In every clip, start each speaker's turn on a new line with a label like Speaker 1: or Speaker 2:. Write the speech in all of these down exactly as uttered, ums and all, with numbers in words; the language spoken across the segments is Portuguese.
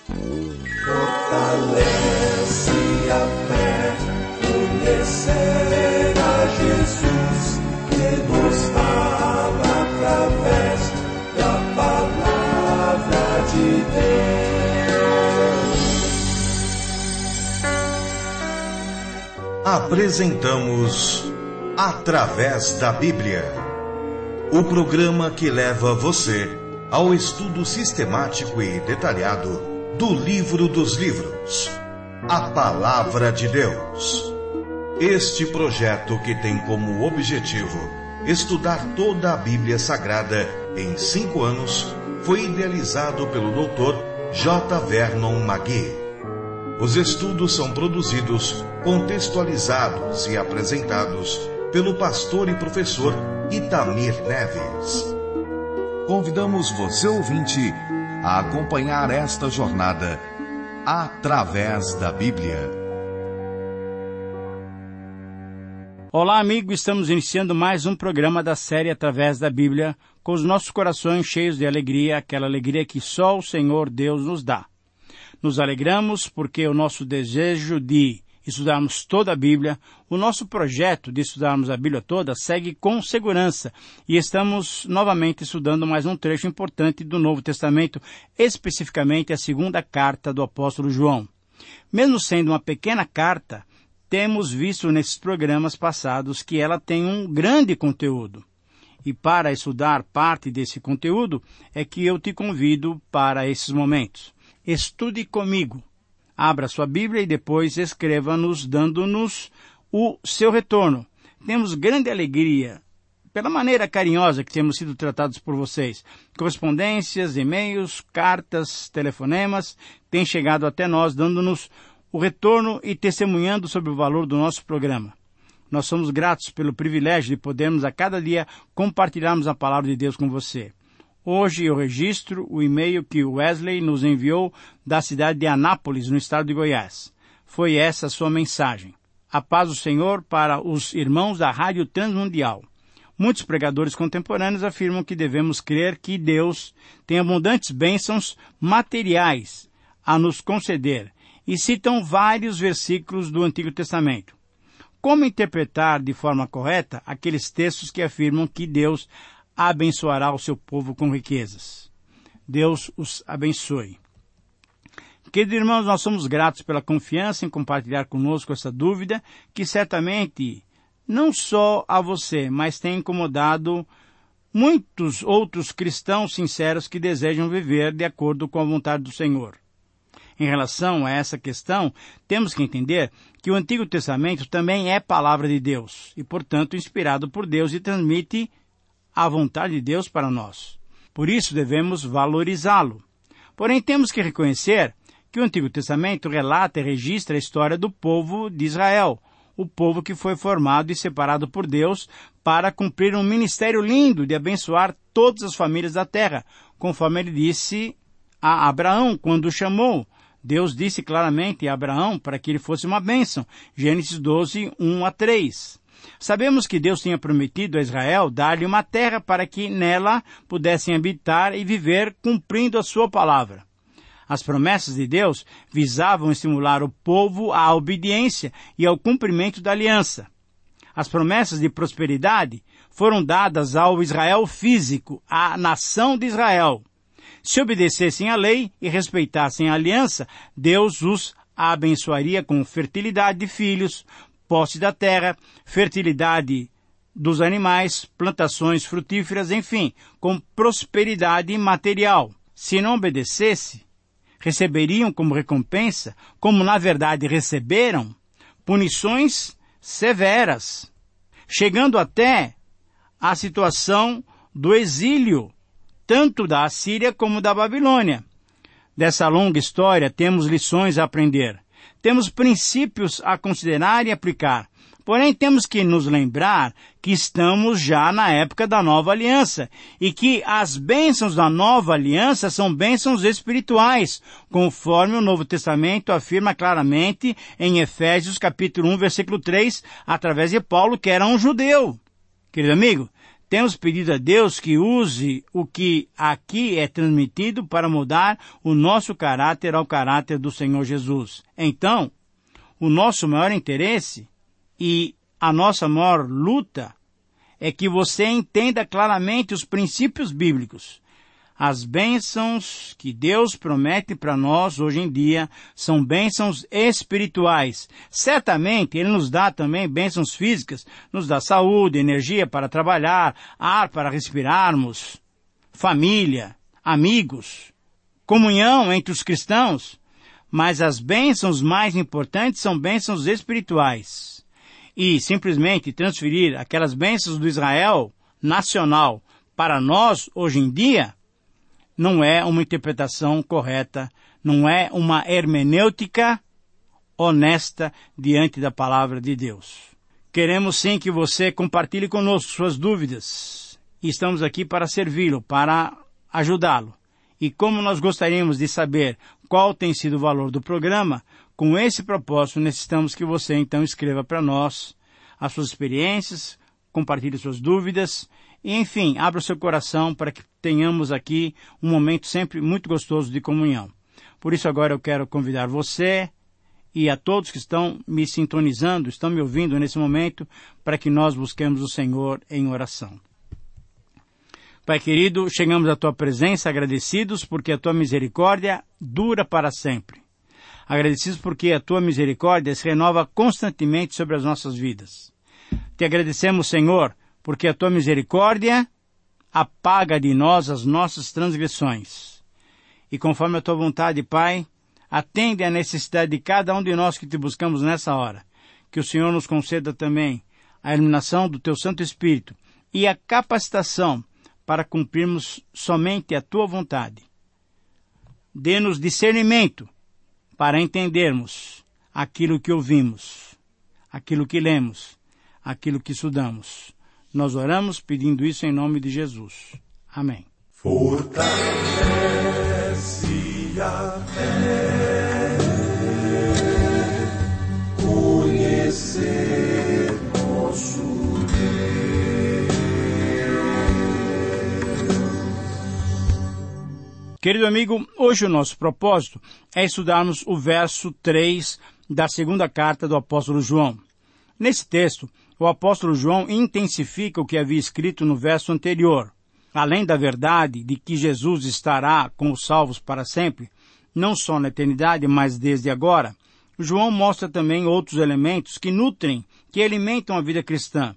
Speaker 1: Fortalece a fé, conhecer a Jesus, que nos fala através da palavra de Deus.
Speaker 2: Apresentamos Através da Bíblia, o programa que leva você ao estudo sistemático e detalhado do livro dos livros, a Palavra de Deus. Este projeto, que tem como objetivo estudar toda a Bíblia Sagrada em cinco anos, foi idealizado pelo doutor J. Vernon McGee. Os estudos são produzidos, contextualizados e apresentados pelo pastor e professor Itamir Neves. Convidamos você, ouvinte, a acompanhar esta jornada através da Bíblia.
Speaker 3: Olá, amigo, estamos iniciando mais um programa da série Através da Bíblia, com os nossos corações cheios de alegria, aquela alegria que só o Senhor Deus nos dá. Nos alegramos porque o nosso desejo de estudarmos toda a Bíblia, o nosso projeto de estudarmos a Bíblia toda segue com segurança, e estamos novamente estudando mais um trecho importante do Novo Testamento, especificamente a segunda carta do apóstolo João. Mesmo sendo uma pequena carta, temos visto nesses programas passados que ela tem um grande conteúdo. E para estudar parte desse conteúdo é que eu te convido para esses momentos. Estude comigo. Abra sua Bíblia e depois escreva-nos, dando-nos o seu retorno. Temos grande alegria pela maneira carinhosa que temos sido tratados por vocês. Correspondências, e-mails, cartas, telefonemas têm chegado até nós, dando-nos o retorno e testemunhando sobre o valor do nosso programa. Nós somos gratos pelo privilégio de podermos a cada dia compartilharmos a palavra de Deus com você. Hoje eu registro o e-mail que o Wesley nos enviou da cidade de Anápolis, no estado de Goiás. Foi essa a sua mensagem. A paz do Senhor para os irmãos da Rádio Transmundial. Muitos pregadores contemporâneos afirmam que devemos crer que Deus tem abundantes bênçãos materiais a nos conceder e citam vários versículos do Antigo Testamento. Como interpretar de forma correta aqueles textos que afirmam que Deus abençoará o seu povo com riquezas? Deus os abençoe. Queridos irmãos, nós somos gratos pela confiança em compartilhar conosco essa dúvida, que certamente não só a você, mas tem incomodado muitos outros cristãos sinceros que desejam viver de acordo com a vontade do Senhor. Em relação a essa questão, temos que entender que o Antigo Testamento também é palavra de Deus, e portanto inspirado por Deus, e transmite a vontade de Deus para nós. Por isso devemos valorizá-lo. Porém, temos que reconhecer que o Antigo Testamento relata e registra a história do povo de Israel, o povo que foi formado e separado por Deus para cumprir um ministério lindo de abençoar todas as famílias da terra, conforme ele disse a Abraão quando o chamou. Deus disse claramente a Abraão para que ele fosse uma bênção. Gênesis doze, um a três. Sabemos que Deus tinha prometido a Israel dar-lhe uma terra para que nela pudessem habitar e viver cumprindo a sua palavra. As promessas de Deus visavam estimular o povo à obediência e ao cumprimento da aliança. As promessas de prosperidade foram dadas ao Israel físico, à nação de Israel. Se obedecessem à lei e respeitassem a aliança, Deus os abençoaria com fertilidade de filhos, posse da terra, fertilidade dos animais, plantações frutíferas, enfim, com prosperidade material. Se não obedecesse, receberiam como recompensa, como na verdade receberam, punições severas, chegando até a situação do exílio, tanto da Assíria como da Babilônia. Dessa longa história temos lições a aprender. Temos princípios a considerar e aplicar. Porém, temos que nos lembrar que estamos já na época da nova aliança e que as bênçãos da nova aliança são bênçãos espirituais, conforme o Novo Testamento afirma claramente em Efésios capítulo um, versículo três, através de Paulo, que era um judeu. Querido amigo, temos pedido a Deus que use o que aqui é transmitido para mudar o nosso caráter ao caráter do Senhor Jesus. Então, o nosso maior interesse e a nossa maior luta é que você entenda claramente os princípios bíblicos. As bênçãos que Deus promete para nós hoje em dia são bênçãos espirituais. Certamente Ele nos dá também bênçãos físicas, nos dá saúde, energia para trabalhar, ar para respirarmos, família, amigos, comunhão entre os cristãos. Mas as bênçãos mais importantes são bênçãos espirituais. E simplesmente transferir aquelas bênçãos do Israel nacional para nós hoje em dia não é uma interpretação correta, não é uma hermenêutica honesta diante da palavra de Deus. Queremos sim que você compartilhe conosco suas dúvidas. E estamos aqui para servi-lo, para ajudá-lo. E como nós gostaríamos de saber qual tem sido o valor do programa, com esse propósito necessitamos que você então escreva para nós as suas experiências, compartilhe suas dúvidas, e enfim, abra o seu coração para que tenhamos aqui um momento sempre muito gostoso de comunhão. Por isso agora eu quero convidar você e a todos que estão me sintonizando, estão me ouvindo nesse momento, para que nós busquemos o Senhor em oração. Pai querido, chegamos à Tua presença agradecidos porque a Tua misericórdia dura para sempre. Agradecidos porque a Tua misericórdia se renova constantemente sobre as nossas vidas. Te agradecemos, Senhor, porque a Tua misericórdia apaga de nós as nossas transgressões. E conforme a Tua vontade, Pai, atende à necessidade de cada um de nós que Te buscamos nessa hora. Que o Senhor nos conceda também a iluminação do Teu Santo Espírito e a capacitação para cumprirmos somente a Tua vontade. Dê-nos discernimento para entendermos aquilo que ouvimos, aquilo que lemos, aquilo que estudamos. Nós oramos pedindo isso em nome de Jesus. Amém.
Speaker 1: Fortalece a fé, conhecer nosso Deus.
Speaker 3: Querido amigo, hoje o nosso propósito é estudarmos o verso três da segunda carta do apóstolo João. Nesse texto, o apóstolo João intensifica o que havia escrito no verso anterior. Além da verdade de que Jesus estará com os salvos para sempre, não só na eternidade, mas desde agora, João mostra também outros elementos que nutrem, que alimentam a vida cristã.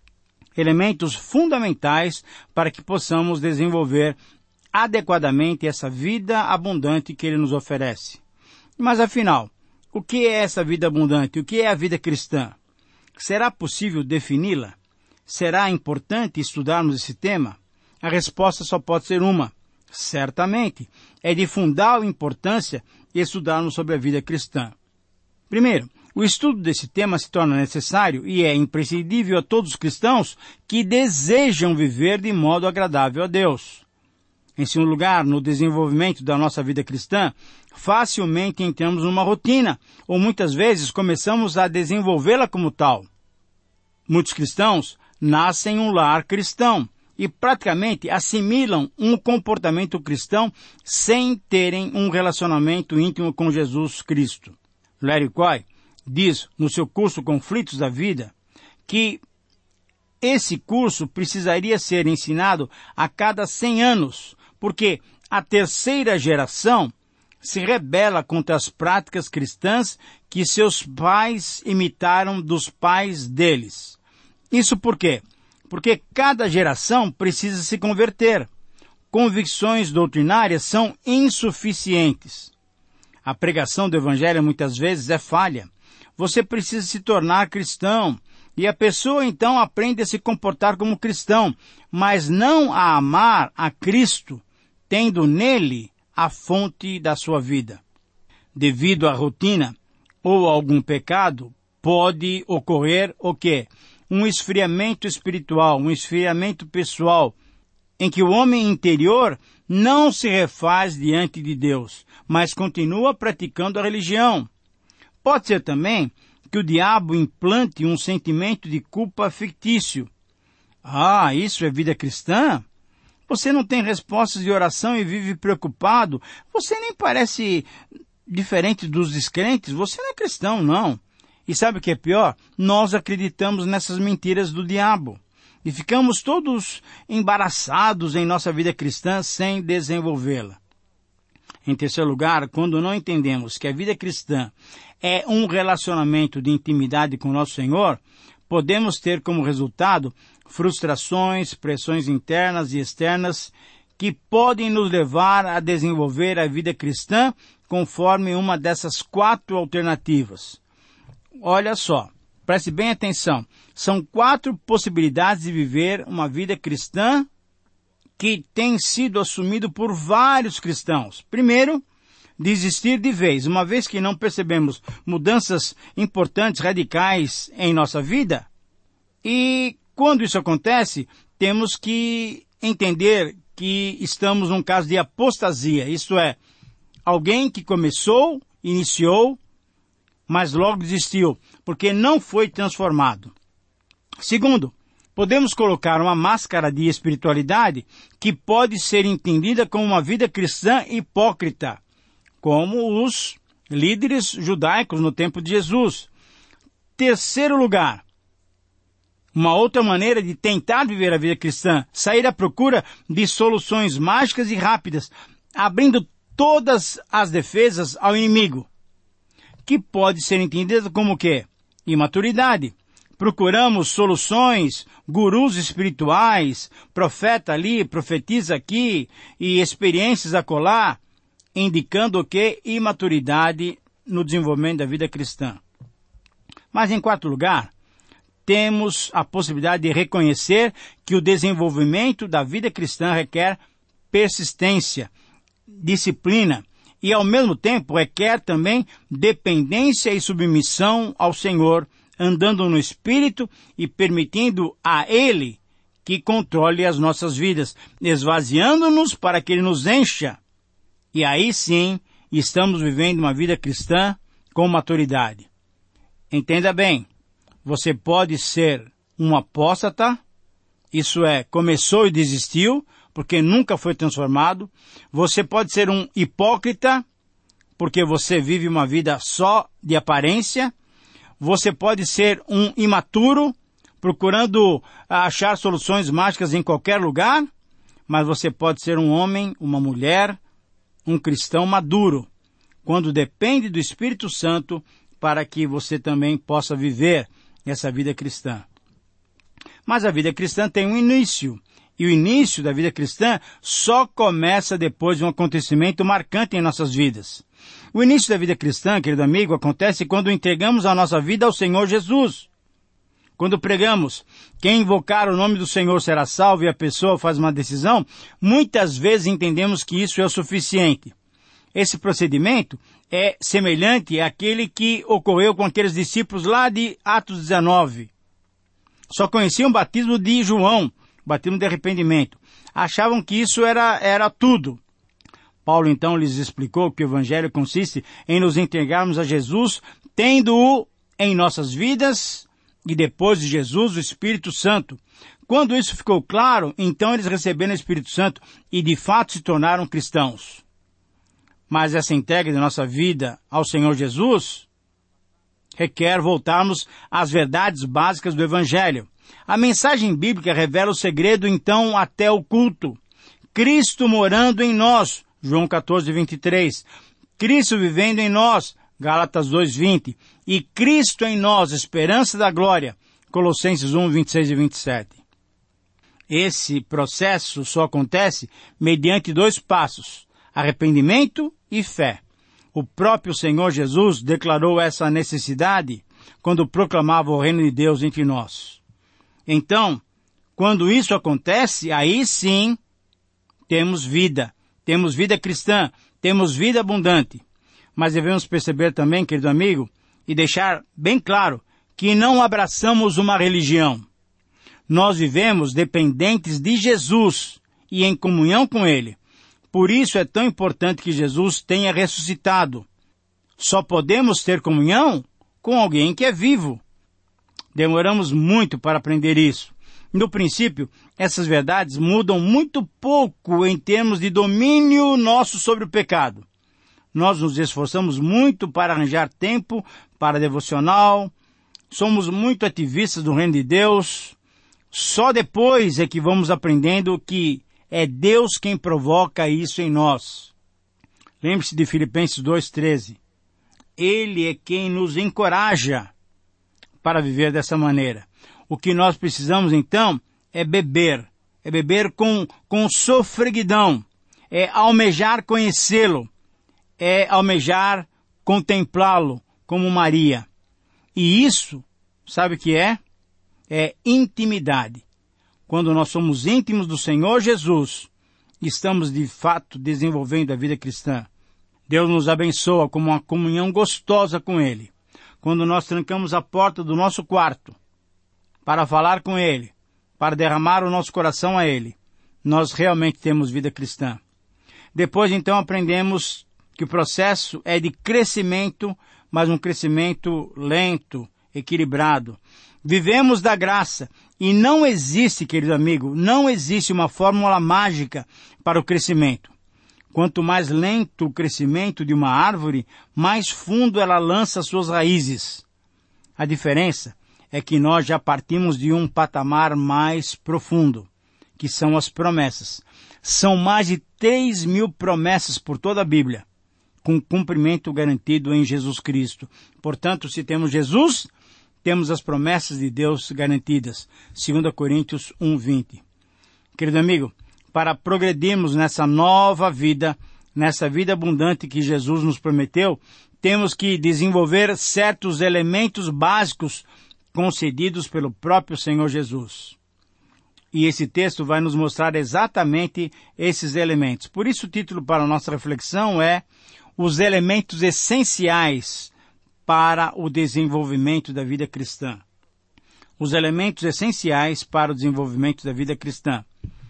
Speaker 3: Elementos fundamentais para que possamos desenvolver adequadamente essa vida abundante que ele nos oferece. Mas afinal, o que é essa vida abundante? O que é a vida cristã? Será possível defini-la? Será importante estudarmos esse tema? A resposta só pode ser uma. Certamente, é de fundamental importância estudarmos sobre a vida cristã. Primeiro, o estudo desse tema se torna necessário e é imprescindível a todos os cristãos que desejam viver de modo agradável a Deus. Em segundo lugar, no desenvolvimento da nossa vida cristã, facilmente entramos numa rotina, ou muitas vezes começamos a desenvolvê-la como tal. Muitos cristãos nascem em um lar cristão e praticamente assimilam um comportamento cristão sem terem um relacionamento íntimo com Jesus Cristo. Larry Quay diz no seu curso Conflitos da Vida que esse curso precisaria ser ensinado a cada cem anos, porque a terceira geração se rebela contra as práticas cristãs que seus pais imitaram dos pais deles. Isso por quê? Porque cada geração precisa se converter. Convicções doutrinárias são insuficientes. A pregação do Evangelho muitas vezes é falha. Você precisa se tornar cristão, e a pessoa então aprende a se comportar como cristão, mas não a amar a Cristo, tendo nele a fonte da sua vida. Devido à rotina ou a algum pecado, pode ocorrer o quê? Um esfriamento espiritual, um esfriamento pessoal, em que o homem interior não se refaz diante de Deus, mas continua praticando a religião. Pode ser também que o diabo implante um sentimento de culpa fictício. Ah, isso é vida cristã? Você não tem respostas de oração e vive preocupado? Você nem parece diferente dos descrentes? Você não é cristão, não. E sabe o que é pior? Nós acreditamos nessas mentiras do diabo. E ficamos todos embaraçados em nossa vida cristã sem desenvolvê-la. Em terceiro lugar, quando não entendemos que a vida cristã é um relacionamento de intimidade com nosso Senhor, podemos ter como resultado frustrações, pressões internas e externas que podem nos levar a desenvolver a vida cristã conforme uma dessas quatro alternativas. Olha só, preste bem atenção. São quatro possibilidades de viver uma vida cristã que tem sido assumido por vários cristãos. Primeiro, desistir de vez, uma vez que não percebemos mudanças importantes, radicais em nossa vida. E quando isso acontece, temos que entender que estamos num caso de apostasia, isto é, alguém que começou, iniciou, mas logo desistiu, porque não foi transformado. Segundo, podemos colocar uma máscara de espiritualidade que pode ser entendida como uma vida cristã hipócrita, como os líderes judaicos no tempo de Jesus. Terceiro lugar, uma outra maneira de tentar viver a vida cristã, sair à procura de soluções mágicas e rápidas, abrindo todas as defesas ao inimigo, que pode ser entendida como o quê? Imaturidade. Procuramos soluções, gurus espirituais, profeta ali, profetiza aqui, e experiências acolá, indicando o quê? Imaturidade no desenvolvimento da vida cristã. Mas em quarto lugar, temos a possibilidade de reconhecer que o desenvolvimento da vida cristã requer persistência, disciplina, e ao mesmo tempo requer também dependência e submissão ao Senhor, andando no Espírito e permitindo a Ele que controle as nossas vidas, esvaziando-nos para que Ele nos encha. E aí sim, estamos vivendo uma vida cristã com maturidade. Entenda bem, você pode ser um apóstata, isso é, começou e desistiu, porque nunca foi transformado. Você pode ser um hipócrita, porque você vive uma vida só de aparência. Você pode ser um imaturo, procurando achar soluções mágicas em qualquer lugar, mas você pode ser um homem, uma mulher, um cristão maduro, quando depende do Espírito Santo para que você também possa viver essa vida cristã. Mas a vida cristã tem um início, e o início da vida cristã só começa depois de um acontecimento marcante em nossas vidas. O início da vida cristã, querido amigo, acontece quando entregamos a nossa vida ao Senhor Jesus. Quando pregamos, quem invocar o nome do Senhor será salvo, e a pessoa faz uma decisão, muitas vezes entendemos que isso é o suficiente. Esse procedimento é semelhante àquele que ocorreu com aqueles discípulos lá de Atos dezenove. Só conheciam o batismo de João, batismo de arrependimento. Achavam que isso era, era tudo. Paulo então lhes explicou que o Evangelho consiste em nos entregarmos a Jesus, tendo-o em nossas vidas, e depois de Jesus, o Espírito Santo. Quando isso ficou claro, então eles receberam o Espírito Santo e de fato se tornaram cristãos. Mas essa entrega de nossa vida ao Senhor Jesus requer voltarmos às verdades básicas do Evangelho. A mensagem bíblica revela o segredo, então, até o culto. Cristo morando em nós, João quatorze, vinte e três. Cristo vivendo em nós, Gálatas dois, vinte. E Cristo em nós, esperança da glória, Colossenses um, vinte e seis e vinte e sete. Esse processo só acontece mediante dois passos: arrependimento e fé. O próprio Senhor Jesus declarou essa necessidade quando proclamava o reino de Deus entre nós. Então, quando isso acontece, aí sim temos vida. Temos vida cristã, temos vida abundante. Mas devemos perceber também, querido amigo, e deixar bem claro que não abraçamos uma religião. Nós vivemos dependentes de Jesus e em comunhão com Ele. Por isso é tão importante que Jesus tenha ressuscitado. Só podemos ter comunhão com alguém que é vivo. Demoramos muito para aprender isso. No princípio, essas verdades mudam muito pouco em termos de domínio nosso sobre o pecado. Nós nos esforçamos muito para arranjar tempo para devocional, somos muito ativistas do reino de Deus. Só depois é que vamos aprendendo que é Deus quem provoca isso em nós. Lembre-se de Filipenses dois, treze. Ele é quem nos encoraja para viver dessa maneira. O que nós precisamos, então, é beber. É beber com, com sofreguidão. É almejar conhecê-lo. É almejar contemplá-lo como Maria. E isso, sabe o que é? É intimidade. Quando nós somos íntimos do Senhor Jesus, estamos de fato desenvolvendo a vida cristã. Deus nos abençoa com uma comunhão gostosa com Ele. Quando nós trancamos a porta do nosso quarto para falar com Ele, para derramar o nosso coração a Ele, nós realmente temos vida cristã. Depois, então, aprendemos que o processo é de crescimento, mas um crescimento lento, equilibrado. Vivemos da graça e não existe, querido amigo, não existe uma fórmula mágica para o crescimento. Quanto mais lento o crescimento de uma árvore, mais fundo ela lança suas raízes. A diferença é que nós já partimos de um patamar mais profundo, que são as promessas. São mais de três mil promessas por toda a Bíblia, com cumprimento garantido em Jesus Cristo. Portanto, se temos Jesus, temos as promessas de Deus garantidas. Segunda Coríntios um, vinte. Querido amigo, para progredirmos nessa nova vida, nessa vida abundante que Jesus nos prometeu, temos que desenvolver certos elementos básicos concedidos pelo próprio Senhor Jesus. E esse texto vai nos mostrar exatamente esses elementos. Por isso o título para a nossa reflexão é Os Elementos Essenciais para o Desenvolvimento da Vida Cristã. Os elementos essenciais para o desenvolvimento da vida cristã.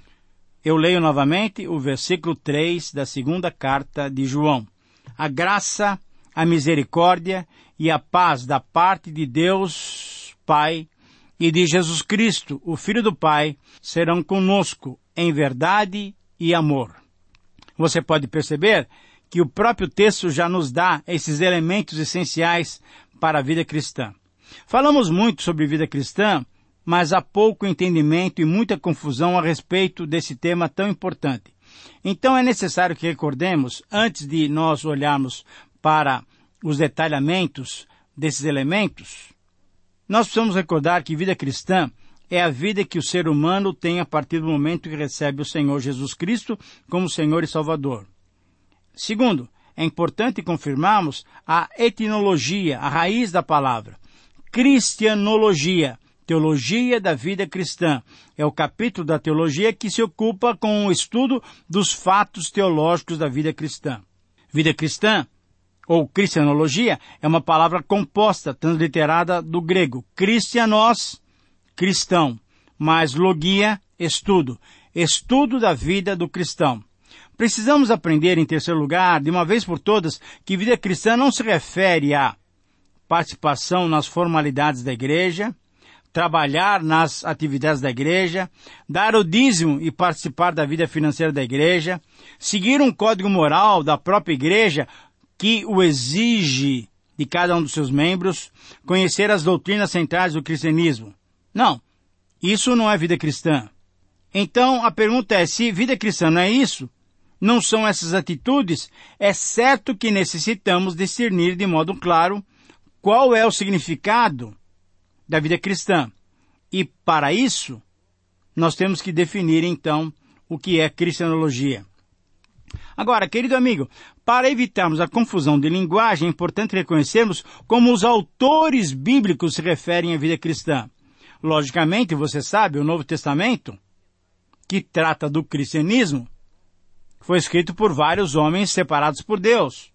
Speaker 3: Eu leio novamente o versículo três da segunda carta de João. A graça, a misericórdia e a paz da parte de Deus Pai e de Jesus Cristo, o Filho do Pai, serão conosco em verdade e amor. Você pode perceber que o próprio texto já nos dá esses elementos essenciais para a vida cristã. Falamos muito sobre vida cristã, mas há pouco entendimento e muita confusão a respeito desse tema tão importante. Então é necessário que recordemos, antes de nós olharmos para os detalhamentos desses elementos, nós precisamos recordar que vida cristã é a vida que o ser humano tem a partir do momento que recebe o Senhor Jesus Cristo como Senhor e Salvador. Segundo, é importante confirmarmos a etimologia, a raiz da palavra. Cristianologia, teologia da vida cristã. É o capítulo da teologia que se ocupa com o estudo dos fatos teológicos da vida cristã. Vida cristã, ou cristianologia, é uma palavra composta, transliterada do grego. Christianos, cristão, mais logia, estudo. Estudo da vida do cristão. Precisamos aprender, em terceiro lugar, de uma vez por todas, que vida cristã não se refere a participação nas formalidades da igreja, trabalhar nas atividades da igreja, dar o dízimo e participar da vida financeira da igreja, seguir um código moral da própria igreja que o exige de cada um dos seus membros, conhecer as doutrinas centrais do cristianismo. Não, isso não é vida cristã. Então, a pergunta é, se vida cristã não é isso, não são essas atitudes, é certo que necessitamos discernir de modo claro qual é o significado da vida cristã. E, para isso, nós temos que definir, então, o que é cristianologia. Agora, querido amigo, para evitarmos a confusão de linguagem, é importante reconhecermos como os autores bíblicos se referem à vida cristã. Logicamente, você sabe, o Novo Testamento, que trata do cristianismo, foi escrito por vários homens separados por Deus.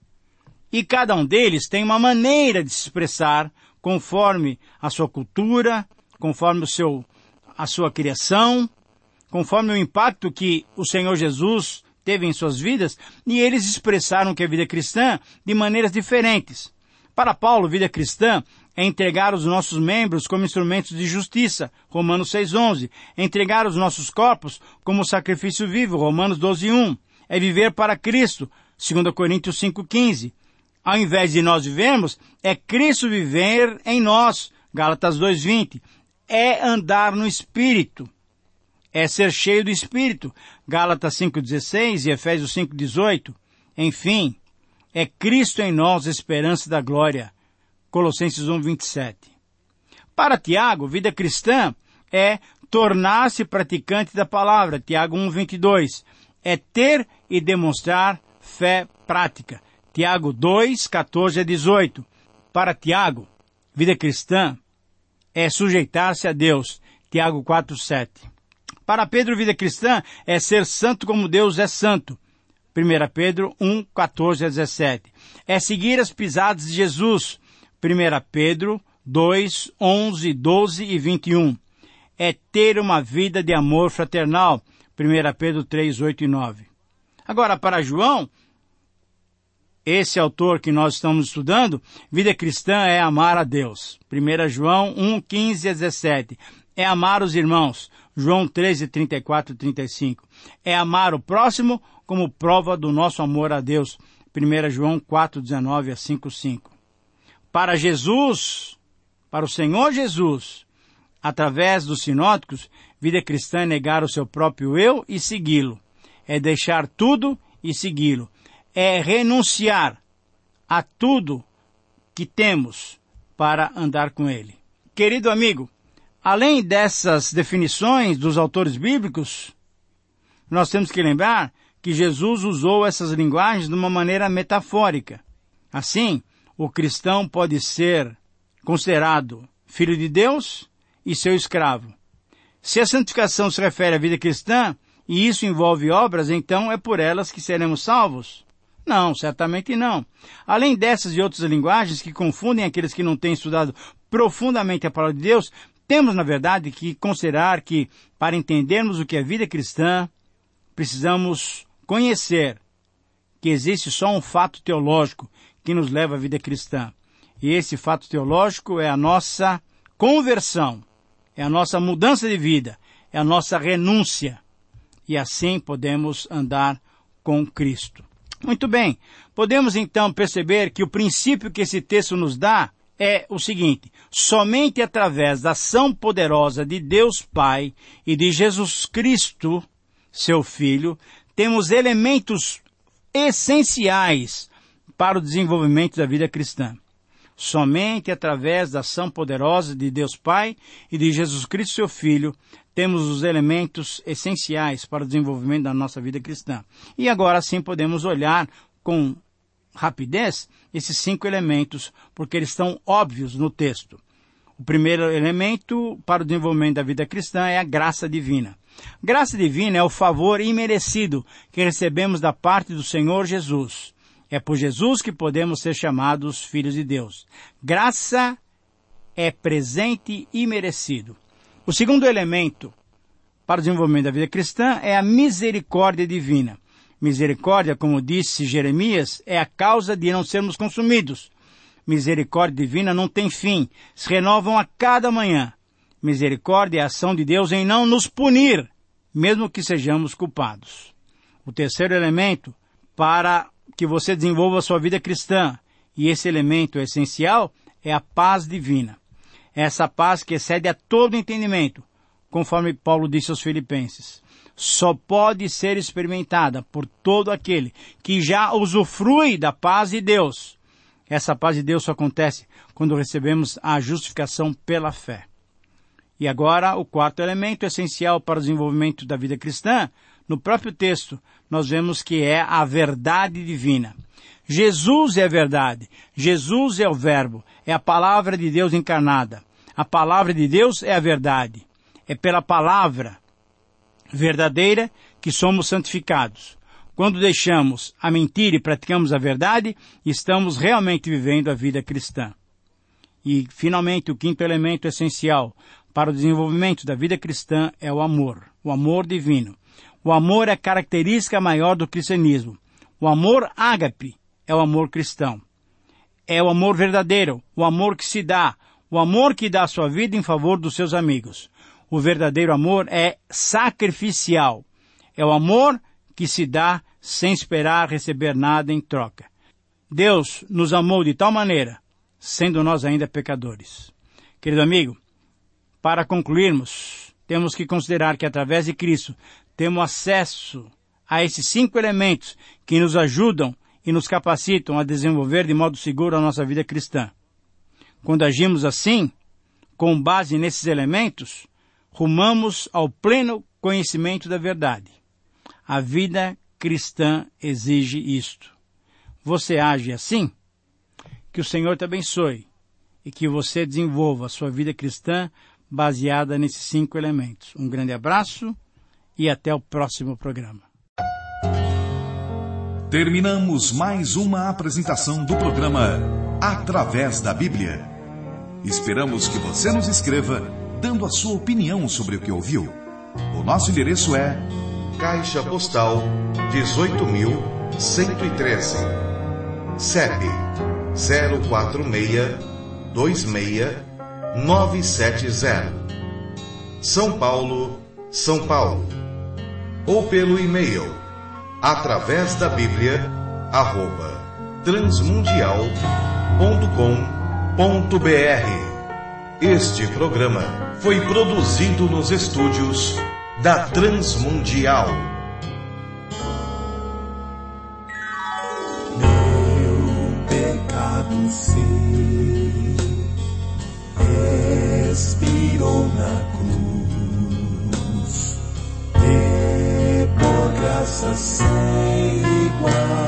Speaker 3: E cada um deles tem uma maneira de se expressar conforme a sua cultura, conforme o seu, a sua criação, conforme o impacto que o Senhor Jesus teve em suas vidas, e eles expressaram que a vida cristã de maneiras diferentes. Para Paulo, vida cristã é entregar os nossos membros como instrumentos de justiça, Romanos seis, onze. É entregar os nossos corpos como sacrifício vivo, Romanos doze, um. É viver para Cristo, dois Coríntios cinco, quinze. Ao invés de nós vivermos, é Cristo viver em nós, Gálatas dois, vinte. É andar no Espírito. É ser cheio do Espírito, Gálatas cinco, dezesseis e Efésios cinco, dezoito. Enfim, é Cristo em nós, esperança da glória, Colossenses um, vinte e sete. Para Tiago, vida cristã é tornar-se praticante da palavra, Tiago um, vinte e dois. É ter e demonstrar fé prática, Tiago dois, quatorze a dezoito. Para Tiago, vida cristã é sujeitar-se a Deus, Tiago quatro, sete. Para Pedro, vida cristã é ser santo como Deus é santo, primeira Pedro um, quatorze a dezessete. É seguir as pisadas de Jesus, primeira Pedro dois, onze, doze e vinte e um. É ter uma vida de amor fraternal, primeira Pedro três, oito e nove. Agora, para João, esse autor que nós estamos estudando, vida cristã é amar a Deus, primeira João um, quinze a dezessete. É amar os irmãos, João treze, trinta e quatro e trinta e cinco. É amar o próximo como prova do nosso amor a Deus, primeira João quatro, dezenove a cinco, cinco. Para Jesus, para o Senhor Jesus, através dos sinóticos, vida cristã é negar o seu próprio eu e segui-lo. É deixar tudo e segui-lo. É renunciar a tudo que temos para andar com Ele. Querido amigo, além dessas definições dos autores bíblicos, nós temos que lembrar que Jesus usou essas linguagens de uma maneira metafórica. Assim, o cristão pode ser considerado filho de Deus e seu escravo. Se a santificação se refere à vida cristã, e isso envolve obras, então é por elas que seremos salvos? Não, certamente não. Além dessas e outras linguagens que confundem aqueles que não têm estudado profundamente a palavra de Deus, temos, na verdade, que considerar que, para entendermos o que é vida cristã, precisamos conhecer que existe só um fato teológico que nos leva à vida cristã. E esse fato teológico é a nossa conversão, é a nossa mudança de vida, é a nossa renúncia. E assim podemos andar com Cristo. Muito bem, podemos então perceber que o princípio que esse texto nos dá é o seguinte: somente através da ação poderosa de Deus Pai e de Jesus Cristo, seu Filho, temos elementos essenciais para o desenvolvimento da vida cristã. Somente através da ação poderosa de Deus Pai e de Jesus Cristo, seu Filho, temos os elementos essenciais para o desenvolvimento da nossa vida cristã. E agora sim podemos olhar com rapidez esses cinco elementos, porque eles estão óbvios no texto. O primeiro elemento para o desenvolvimento da vida cristã é a graça divina. Graça divina é o favor imerecido que recebemos da parte do Senhor Jesus. É por Jesus que podemos ser chamados filhos de Deus. Graça é presente e merecido. O segundo elemento para o desenvolvimento da vida cristã é a misericórdia divina. Misericórdia, como disse Jeremias, é a causa de não sermos consumidos. Misericórdia divina não tem fim, se renovam a cada manhã. Misericórdia é a ação de Deus em não nos punir, mesmo que sejamos culpados. O terceiro elemento para que você desenvolva a sua vida cristã, e esse elemento essencial, é a paz divina. Essa paz que excede a todo entendimento, conforme Paulo disse aos Filipenses, só pode ser experimentada por todo aquele que já usufrui da paz de Deus. Essa paz de Deus só acontece quando recebemos a justificação pela fé. E agora, o quarto elemento essencial para o desenvolvimento da vida cristã, no próprio texto, nós vemos que é a verdade divina. Jesus é a verdade. Jesus é o Verbo. É a palavra de Deus encarnada. A palavra de Deus é a verdade. É pela palavra verdadeira que somos santificados. Quando deixamos a mentira e praticamos a verdade, estamos realmente vivendo a vida cristã. E, finalmente, o quinto elemento essencial para o desenvolvimento da vida cristã é o amor. O amor divino. O amor é a característica maior do cristianismo. O amor ágape é o amor cristão. é o amor verdadeiro, o amor que se dá, o amor que dá a sua vida em favor dos seus amigos. O verdadeiro amor é sacrificial. É o amor que se dá sem esperar receber nada em troca. Deus nos amou de tal maneira, sendo nós ainda pecadores. Querido amigo, para concluirmos, temos que considerar que através de Cristo temos acesso a esses cinco elementos que nos ajudam e nos capacitam a desenvolver de modo seguro a nossa vida cristã. Quando agimos assim, com base nesses elementos, rumamos ao pleno conhecimento da verdade. A vida cristã exige isto. Você age assim? Que o Senhor te abençoe e que você desenvolva a sua vida cristã baseada nesses cinco elementos. Um grande abraço e até o próximo programa.
Speaker 2: Terminamos mais uma apresentação do programa Através da Bíblia. Esperamos que você nos escreva dando a sua opinião sobre o que ouviu. O nosso endereço é Caixa Postal dezoito mil cento e treze, C E P zero quatro seis dois seis nove sete zero, São Paulo, São Paulo. Ou pelo e-mail através da Bíblia arroba transmundial ponto com ponto br. Este programa foi produzido nos estúdios da Transmundial.
Speaker 1: Meu pecado sim expirou na cruz, e por graça sem igual